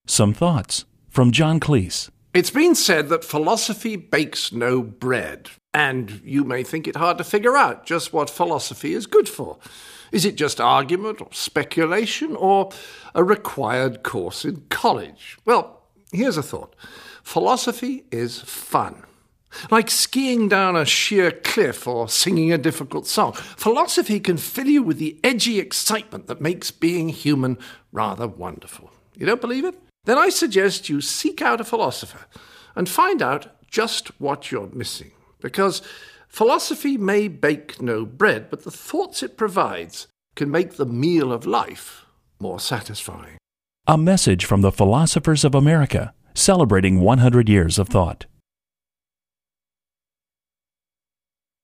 Some thoughts from John Cleese. It's been said that philosophy bakes no bread, and you may think it hard to figure out just what philosophy is good for. Is it just argument or speculation or a required course in college? Well, here's a thought. Philosophy is fun. Like skiing down a sheer cliff or singing a difficult song. Philosophy can fill you with the edgy excitement that makes being human rather wonderful. You don't believe it? Then I suggest you seek out a philosopher and find out just what you're missing. Because philosophy may bake no bread, but the thoughts it provides can make the meal of life more satisfying. A message from the Philosophers of America, celebrating 100 years of thought.